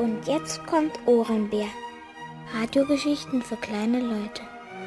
Und jetzt kommt Ohrenbär. Radiogeschichten für kleine Leute.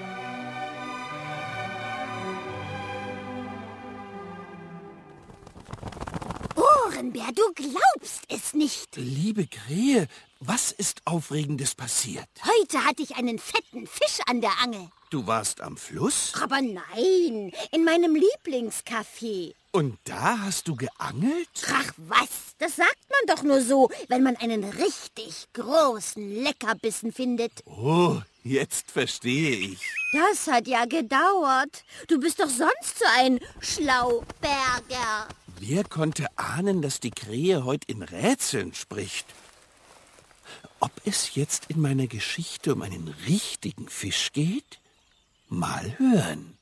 Ohrenbär, du glaubst es nicht. Liebe Krähe, was ist Aufregendes passiert? Heute hatte ich einen fetten Fisch an der Angel. Du warst am Fluss? Aber nein, in meinem Lieblingscafé. Und da hast du geangelt? Ach was, das sagt man doch nur so, wenn man einen richtig großen Leckerbissen findet. Oh, jetzt verstehe ich. Das hat ja gedauert. Du bist doch sonst so ein Schlauberger. Wer konnte ahnen, dass die Krähe heute in Rätseln spricht? Ob es jetzt in meiner Geschichte um einen richtigen Fisch geht? Mal hören.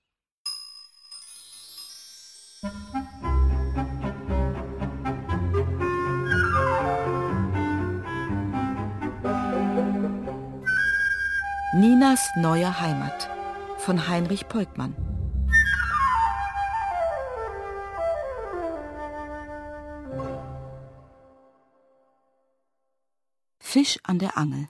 Ninas neue Heimat von Heinrich Peukmann. Fisch an der Angel.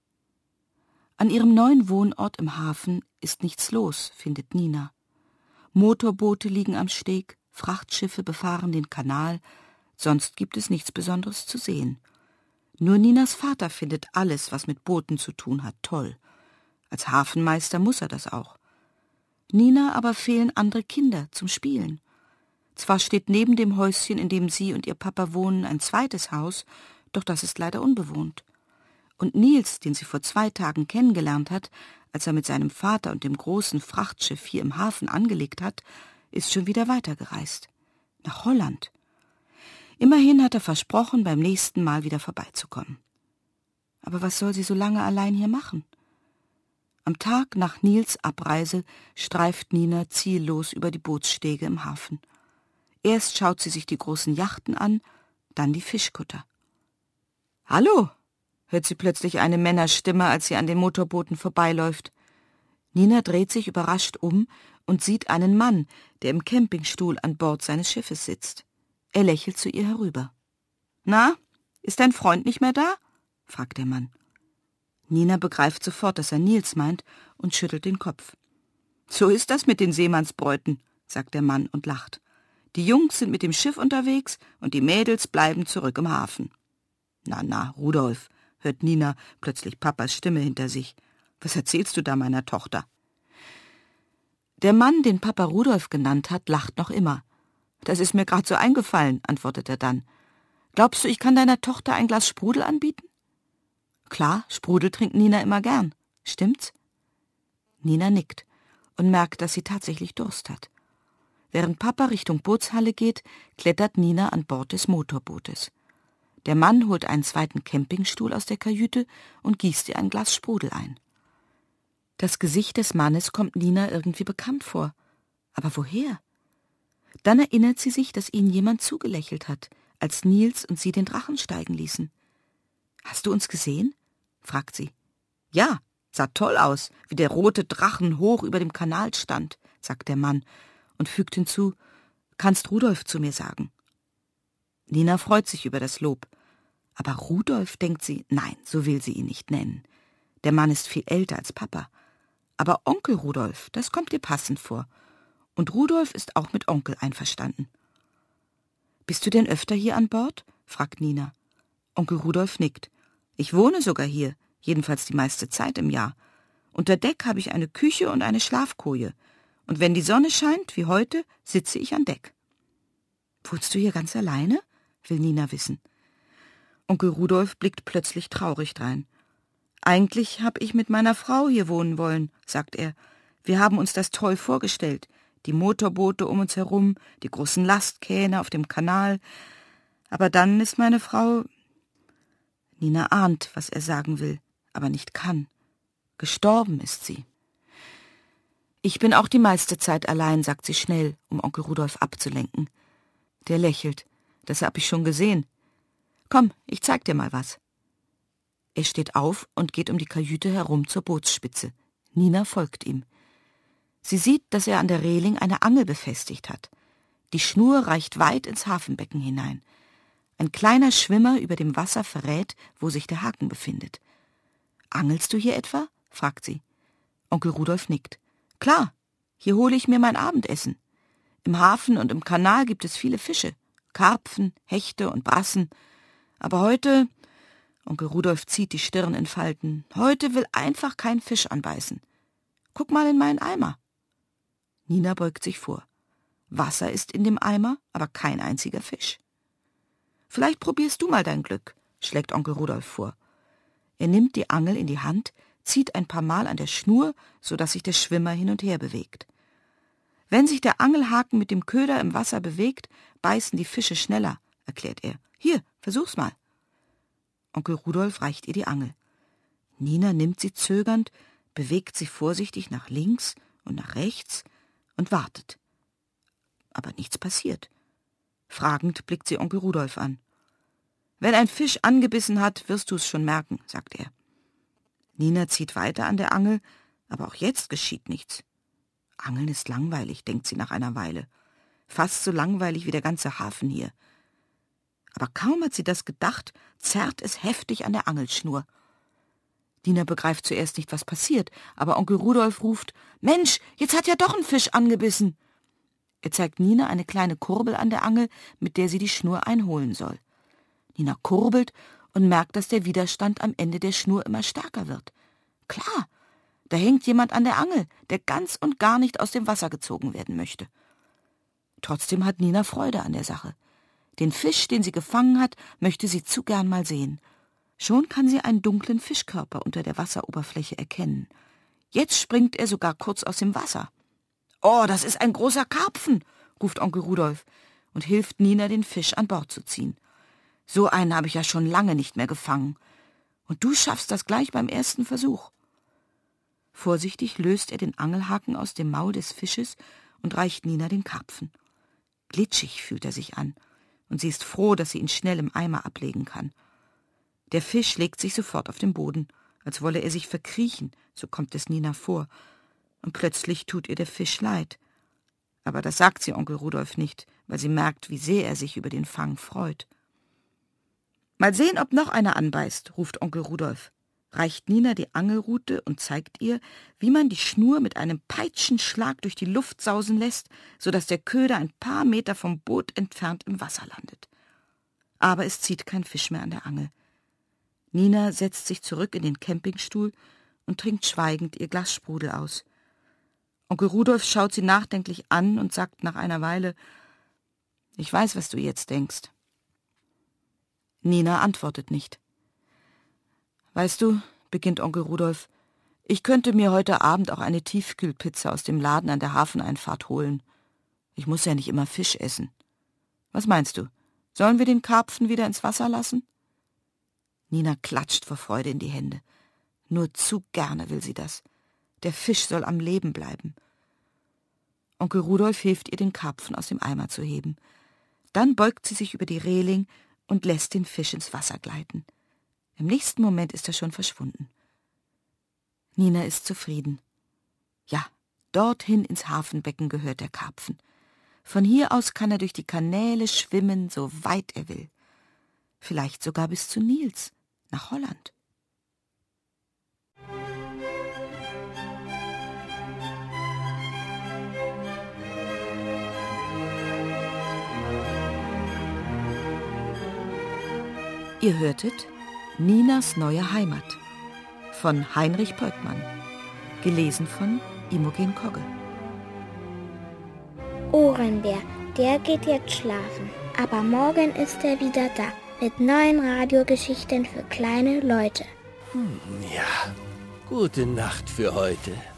An ihrem neuen Wohnort im Hafen ist nichts los, findet Nina. Motorboote liegen am Steg, Frachtschiffe befahren den Kanal, sonst gibt es nichts Besonderes zu sehen. Nur Ninas Vater findet alles, was mit Booten zu tun hat, toll. Als Hafenmeister muss er das auch. Nina aber fehlen andere Kinder zum Spielen. Zwar steht neben dem Häuschen, in dem sie und ihr Papa wohnen, ein zweites Haus, doch das ist leider unbewohnt. Und Nils, den sie vor 2 Tagen kennengelernt hat, als er mit seinem Vater und dem großen Frachtschiff hier im Hafen angelegt hat, ist schon wieder weitergereist. Nach Holland. Immerhin hat er versprochen, beim nächsten Mal wieder vorbeizukommen. Aber was soll sie so lange allein hier machen? Am Tag nach Nils Abreise streift Nina ziellos über die Bootsstege im Hafen. Erst schaut sie sich die großen Yachten an, dann die Fischkutter. »Hallo«, hört sie plötzlich eine Männerstimme, als sie an den Motorbooten vorbeiläuft. Nina dreht sich überrascht um und sieht einen Mann, der im Campingstuhl an Bord seines Schiffes sitzt. Er lächelt zu ihr herüber. »Na, ist dein Freund nicht mehr da?« fragt der Mann. Nina begreift sofort, dass er Nils meint und schüttelt den Kopf. »So ist das mit den Seemannsbräuten«, sagt der Mann und lacht. »Die Jungs sind mit dem Schiff unterwegs und die Mädels bleiben zurück im Hafen.« »Na, Rudolf«, hört Nina plötzlich Papas Stimme hinter sich. »Was erzählst du da meiner Tochter?« Der Mann, den Papa Rudolf genannt hat, lacht noch immer. »Das ist mir gerade so eingefallen«, antwortet er dann. »Glaubst du, ich kann deiner Tochter ein Glas Sprudel anbieten?« »Klar, Sprudel trinkt Nina immer gern. Stimmt's?« Nina nickt und merkt, dass sie tatsächlich Durst hat. Während Papa Richtung Bootshalle geht, klettert Nina an Bord des Motorbootes. Der Mann holt einen zweiten Campingstuhl aus der Kajüte und gießt ihr ein Glas Sprudel ein. Das Gesicht des Mannes kommt Nina irgendwie bekannt vor. Aber woher? Dann erinnert sie sich, dass ihnen jemand zugelächelt hat, als Nils und sie den Drachen steigen ließen. »Hast du uns gesehen?« fragt sie. »Ja, sah toll aus, wie der rote Drachen hoch über dem Kanal stand«, sagt der Mann und fügt hinzu, »kannst Rudolf zu mir sagen.« Nina freut sich über das Lob. Aber Rudolf, denkt sie, nein, so will sie ihn nicht nennen. Der Mann ist viel älter als Papa. Aber Onkel Rudolf, das kommt ihr passend vor. Und Rudolf ist auch mit Onkel einverstanden. »Bist du denn öfter hier an Bord?« fragt Nina. Onkel Rudolf nickt. »Ich wohne sogar hier, jedenfalls die meiste Zeit im Jahr. Unter Deck habe ich eine Küche und eine Schlafkoje. Und wenn die Sonne scheint, wie heute, sitze ich an Deck.« »Wohnst du hier ganz alleine?« will Nina wissen. Onkel Rudolf blickt plötzlich traurig drein. »Eigentlich habe ich mit meiner Frau hier wohnen wollen«, sagt er. »Wir haben uns das toll vorgestellt. Die Motorboote um uns herum, die großen Lastkähne auf dem Kanal. Aber dann ist meine Frau...« Nina ahnt, was er sagen will, aber nicht kann. Gestorben ist sie. »Ich bin auch die meiste Zeit allein«, sagt sie schnell, um Onkel Rudolf abzulenken. Der lächelt. »Das hab ich schon gesehen. Komm, ich zeig dir mal was.« Er steht auf und geht um die Kajüte herum zur Bootsspitze. Nina folgt ihm. Sie sieht, dass er an der Reling eine Angel befestigt hat. Die Schnur reicht weit ins Hafenbecken hinein. Ein kleiner Schwimmer über dem Wasser verrät, wo sich der Haken befindet. »Angelst du hier etwa?« fragt sie. Onkel Rudolf nickt. »Klar, hier hole ich mir mein Abendessen. Im Hafen und im Kanal gibt es viele Fische, Karpfen, Hechte und Brassen. Aber heute,« Onkel Rudolf zieht die Stirn in Falten, »heute will einfach kein Fisch anbeißen. Guck mal in meinen Eimer.« Nina beugt sich vor. Wasser ist in dem Eimer, aber kein einziger Fisch. »Vielleicht probierst du mal dein Glück«, schlägt Onkel Rudolf vor. Er nimmt die Angel in die Hand, zieht ein paar Mal an der Schnur, so dass sich der Schwimmer hin und her bewegt. Wenn sich der Angelhaken mit dem Köder im Wasser bewegt, beißen die Fische schneller, erklärt er. »Hier, versuch's mal.« Onkel Rudolf reicht ihr die Angel. Nina nimmt sie zögernd, bewegt sie vorsichtig nach links und nach rechts und wartet. Aber nichts passiert. Fragend blickt sie Onkel Rudolf an. »Wenn ein Fisch angebissen hat, wirst du es schon merken«, sagt er. Nina zieht weiter an der Angel, aber auch jetzt geschieht nichts. Angeln ist langweilig, denkt sie nach einer Weile. Fast so langweilig wie der ganze Hafen hier. Aber kaum hat sie das gedacht, zerrt es heftig an der Angelschnur. Nina begreift zuerst nicht, was passiert, aber Onkel Rudolf ruft, »Mensch, jetzt hat ja doch ein Fisch angebissen!« Er zeigt Nina eine kleine Kurbel an der Angel, mit der sie die Schnur einholen soll. Nina kurbelt und merkt, dass der Widerstand am Ende der Schnur immer stärker wird. Klar, da hängt jemand an der Angel, der ganz und gar nicht aus dem Wasser gezogen werden möchte. Trotzdem hat Nina Freude an der Sache. Den Fisch, den sie gefangen hat, möchte sie zu gern mal sehen. Schon kann sie einen dunklen Fischkörper unter der Wasseroberfläche erkennen. Jetzt springt er sogar kurz aus dem Wasser. »Oh, das ist ein großer Karpfen«, ruft Onkel Rudolf und hilft Nina, den Fisch an Bord zu ziehen. »So einen habe ich ja schon lange nicht mehr gefangen. Und du schaffst das gleich beim ersten Versuch.« Vorsichtig löst er den Angelhaken aus dem Maul des Fisches und reicht Nina den Karpfen. Glitschig fühlt er sich an, und sie ist froh, dass sie ihn schnell im Eimer ablegen kann. Der Fisch legt sich sofort auf den Boden, als wolle er sich verkriechen, so kommt es Nina vor. Und plötzlich tut ihr der Fisch leid. Aber das sagt sie Onkel Rudolf nicht, weil sie merkt, wie sehr er sich über den Fang freut. »Mal sehen, ob noch einer anbeißt«, ruft Onkel Rudolf, reicht Nina die Angelrute und zeigt ihr, wie man die Schnur mit einem Peitschenschlag durch die Luft sausen lässt, so dass der Köder ein paar Meter vom Boot entfernt im Wasser landet. Aber es zieht kein Fisch mehr an der Angel. Nina setzt sich zurück in den Campingstuhl und trinkt schweigend ihr Glas Sprudel aus. Onkel Rudolf schaut sie nachdenklich an und sagt nach einer Weile, »Ich weiß, was du jetzt denkst.« Nina antwortet nicht. »Weißt du«, beginnt Onkel Rudolf, »ich könnte mir heute Abend auch eine Tiefkühlpizza aus dem Laden an der Hafeneinfahrt holen. Ich muss ja nicht immer Fisch essen. Was meinst du, sollen wir den Karpfen wieder ins Wasser lassen?« Nina klatscht vor Freude in die Hände. Nur zu gerne will sie das. Der Fisch soll am Leben bleiben. Onkel Rudolf hilft ihr, den Karpfen aus dem Eimer zu heben. Dann beugt sie sich über die Reling und lässt den Fisch ins Wasser gleiten. Im nächsten Moment ist er schon verschwunden. Nina ist zufrieden. Ja, dorthin ins Hafenbecken gehört der Karpfen. Von hier aus kann er durch die Kanäle schwimmen, so weit er will. Vielleicht sogar bis zu Nils, nach Holland. Ihr hörtet Ninas neue Heimat von Heinrich Peukmann, gelesen von Imogen Kogge. Ohrenbär, der geht jetzt schlafen, aber morgen ist er wieder da mit neuen Radiogeschichten für kleine Leute. Ja, gute Nacht für heute.